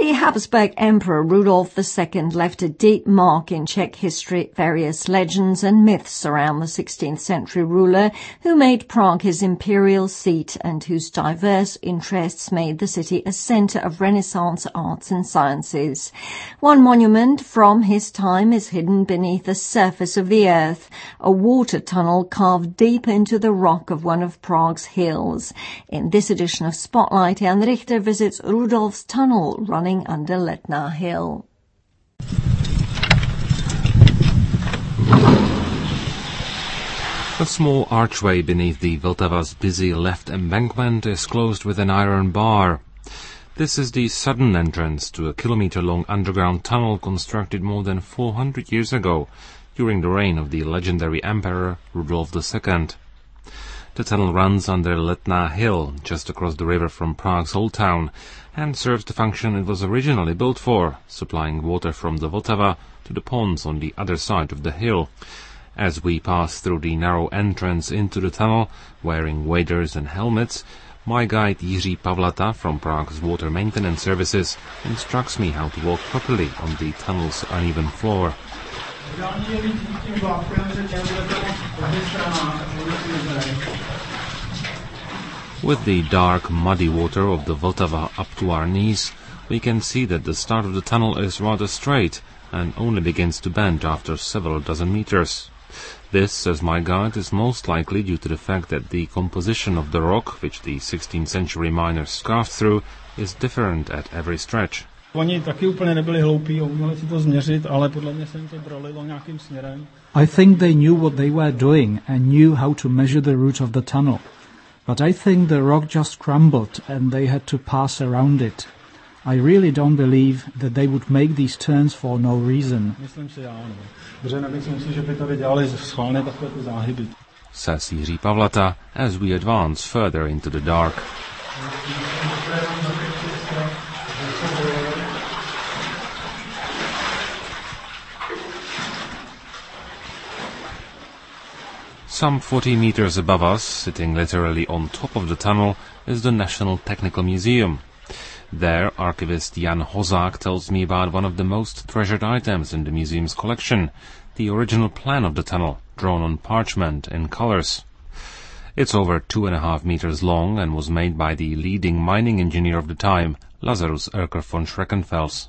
The Habsburg Emperor Rudolf II left a deep mark in Czech history. Various legends and myths surround the 16th century ruler who made Prague his imperial seat and whose diverse interests made the city a centre of Renaissance arts and sciences. One monument from his time is hidden beneath the surface of the earth, a water tunnel carved deep into the rock of one of Prague's hills. In this edition of Spotlight, Jan Richter visits Rudolf's tunnel running under Letná Hill. A small archway beneath the Vltava's busy left embankment is closed with an iron bar. This is the southern entrance to a kilometre-long underground tunnel constructed more than 400 years ago, during the reign of the legendary Emperor Rudolf II. The tunnel runs under Letná Hill, just across the river from Prague's Old Town, and serves the function it was originally built for, supplying water from the Vltava to the ponds on the other side of the hill. As we pass through the narrow entrance into the tunnel, wearing waders and helmets, my guide Jiří Pavlata from Prague's Water Maintenance Services instructs me how to walk properly on the tunnel's uneven floor. With the dark, muddy water of the Vltava up to our knees, we can see that the start of the tunnel is rather straight and only begins to bend after several dozen meters. This, says my guide, is most likely due to the fact that the composition of the rock, which the 16th century miners scarfed through, is different at every stretch. Oni taky úplně nebyli hloupí, uměli si to změřit, ale podle mě se jim to prolilo nějakým směrem. I think they knew what they were doing and knew how to measure the route of the tunnel. But I think the rock just crumbled and they had to pass around it. I really don't believe that they would make these turns for no reason. Myslím si já, no. Protože nemyslím si, že by tady dělali schválně takové ty záhyby. Says Jiří Pavlata as we advance further into the dark. Some 40 meters above us, sitting literally on top of the tunnel, is the National Technical Museum. There, archivist Jan Hozák tells me about one of the most treasured items in the museum's collection, the original plan of the tunnel, drawn on parchment in colors. It's over 2.5 meters long and was made by the leading mining engineer of the time, Lazarus Erker von Schreckenfels.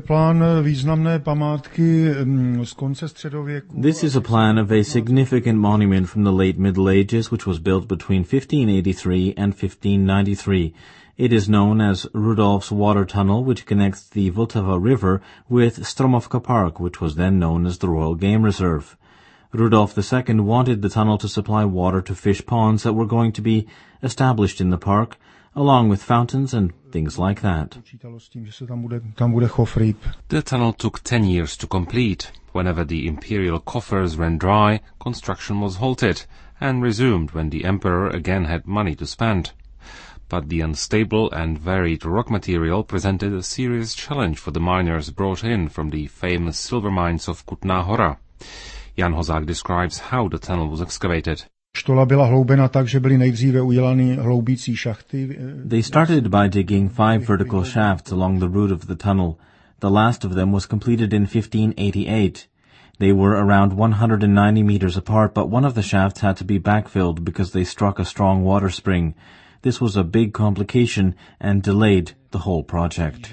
This is a plan of a significant monument from the late Middle Ages which was built between 1583 and 1593. It is known as Rudolf's Water Tunnel, which connects the Vltava River with Stromovka Park, which was then known as the Royal Game Reserve. Rudolf II wanted the tunnel to supply water to fish ponds that were going to be established in the park, along with fountains and things like that. The tunnel took 10 years to complete. Whenever the imperial coffers ran dry, construction was halted and resumed when the emperor again had money to spend. But the unstable and varied rock material presented a serious challenge for the miners brought in from the famous silver mines of Kutná Hora. Jan Hozák describes how the tunnel was excavated. They started by digging 5 vertical shafts along the route of the tunnel. The last of them was completed in 1588. They were around 190 meters apart, but one of the shafts had to be backfilled because they struck a strong water spring. This was a big complication and delayed the whole project.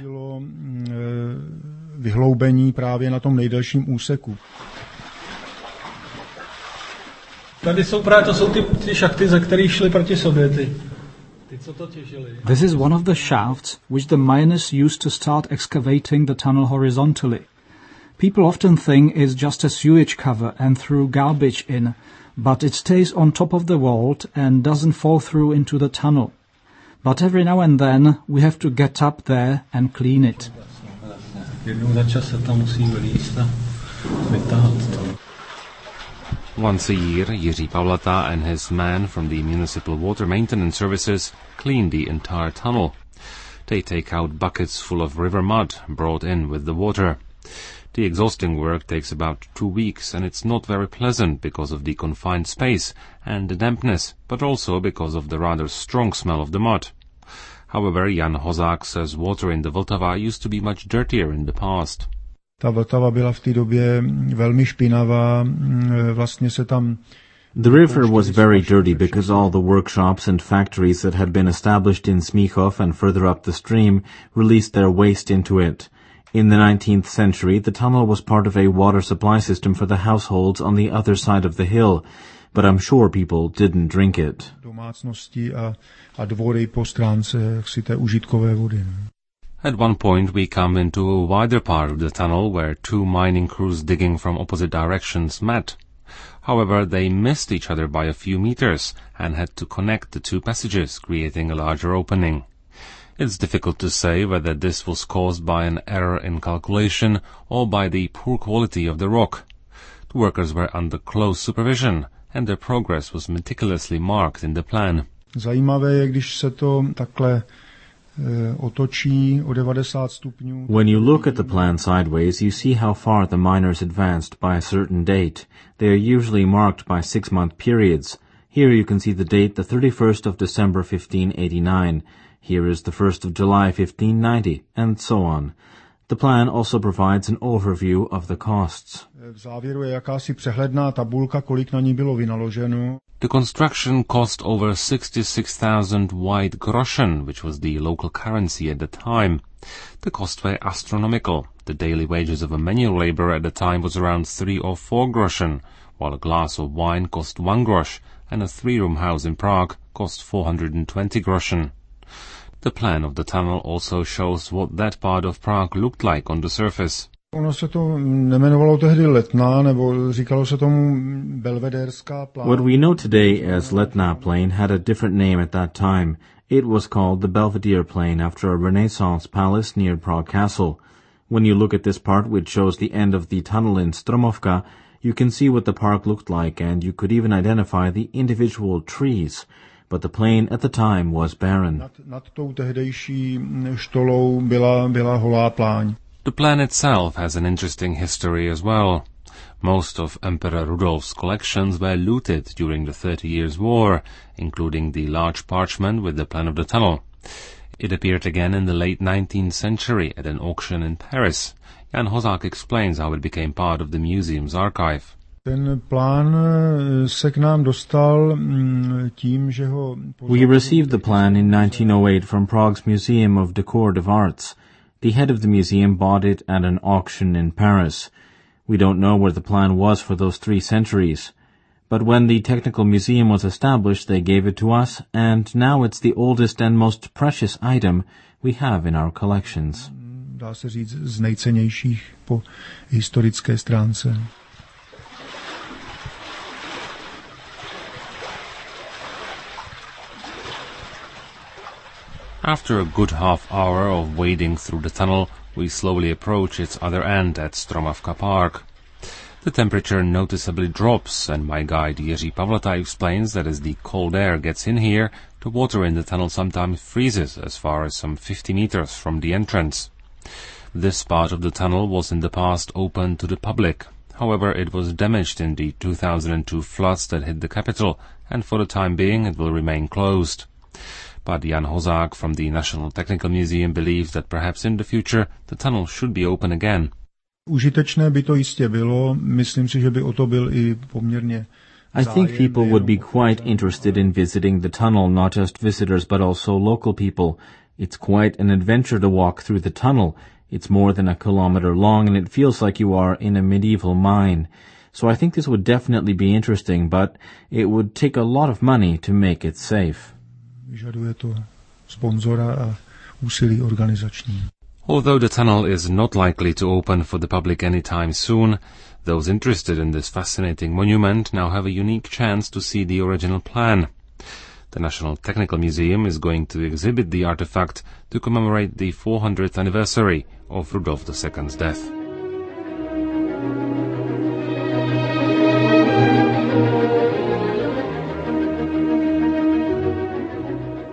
Tady jsou právě, to jsou ty šachty, ze kterých šli proti sobě ty co to těžili. This is one of the shafts which the miners used to start excavating the tunnel horizontally. People often think it's just a sewage cover and threw garbage in, but it stays on top of the vault and doesn't fall through into the tunnel. But every now and then we have to get up there and clean it. Jednou za čas se tam musí vylízt a vytáhat to. Once a year, Jiří Pavlata and his men from the Municipal Water Maintenance Services clean the entire tunnel. They take out buckets full of river mud brought in with the water. The exhausting work takes about 2 weeks, and it's not very pleasant because of the confined space and the dampness, but also because of the rather strong smell of the mud. However, Jan Hozák says water in the Vltava used to be much dirtier in the past. Ta Vltava byla v té době velmi špinavá, vlastně se tam... The river was very dirty because all the workshops and factories that had been established in Smíchov and further up the stream released their waste into it. In the 19th century, the tunnel was part of a water supply system for the households on the other side of the hill, but I'm sure people didn't drink it. Domácnosti a dvory po stránce té užitkové vody. At one point we come into a wider part of the tunnel where two mining crews digging from opposite directions met. However, they missed each other by a few meters and had to connect the two passages, creating a larger opening. It's difficult to say whether this was caused by an error in calculation or by the poor quality of the rock. The workers were under close supervision and their progress was meticulously marked in the plan. Zajímavé je, když se to takhle otočí o 90 stupňů. When you look at the plan sideways, you see how far the miners advanced by a certain date. They are usually marked by 6-month periods. Here you can see the date, the 31st of December 1589. Here is the 1st of July 1590, and so on. The plan also provides an overview of the costs. V závěru je jakási přehledná tabulka, kolik na ní bylo vynaloženo. The construction cost over 66,000 white groschen, which was the local currency at the time. The costs were astronomical. The daily wages of a manual laborer at the time was around 3 or 4 groschen, while a glass of wine cost 1 grosch, and a 3-room house in Prague cost 420 groschen. The plan of the tunnel also shows what that part of Prague looked like on the surface. Ono se to nemenovalo tehdy Letná, nebo říkalo se tomu Belvederská pláň. What we know today as Letná Plain had a different name at that time. It was called the Belvedere Plain after a Renaissance palace near Prague Castle. When you look at this part, which shows the end of the tunnel in Stromovka, you can see what the park looked like, and you could even identify the individual trees. But the plain at the time was barren. Nad tou tehdejší štolou byla holá pláň. The plan itself has an interesting history as well. Most of Emperor Rudolf's collections were looted during the 30 Years' War, including the large parchment with the plan of the tunnel. It appeared again in the late 19th century at an auction in Paris. Jan Hozák explains how it became part of the museum's archive. Ten plán se k nám dostal tím, že ho... We received the plan in 1908 from Prague's Museum of Decorative Arts. The head of the museum bought it at an auction in Paris. We don't know where the plan was for those 3 centuries. But when the Technical Museum was established, they gave it to us, and now it's the oldest and most precious item we have in our collections. Dá se říct z nejcennějších po historické stránce. After a good half-hour of wading through the tunnel, we slowly approach its other end at Stromovka Park. The temperature noticeably drops, and my guide Jiří Pavlata explains that as the cold air gets in here, the water in the tunnel sometimes freezes as far as some 50 meters from the entrance. This part of the tunnel was in the past open to the public. However, it was damaged in the 2002 floods that hit the capital, and for the time being it will remain closed. But Jan Hozák from the National Technical Museum believes that perhaps in the future the tunnel should be open again. Užitečné by to jistě bylo. Myslím si, že by o to byl i poměrně I think people would be quite interested in visiting the tunnel, not just visitors but also local people. It's quite an adventure to walk through the tunnel. It's more than a kilometer long and it feels like you are in a medieval mine. So I think this would definitely be interesting, but it would take a lot of money to make it safe. Vyžaduje to sponzora a úsilí organizační. Although the tunnel is not likely to open for the public anytime soon, those interested in this fascinating monument now have a unique chance to see the original plan. The National Technical Museum is going to exhibit the artifact to commemorate the 400th anniversary of Rudolf II's death.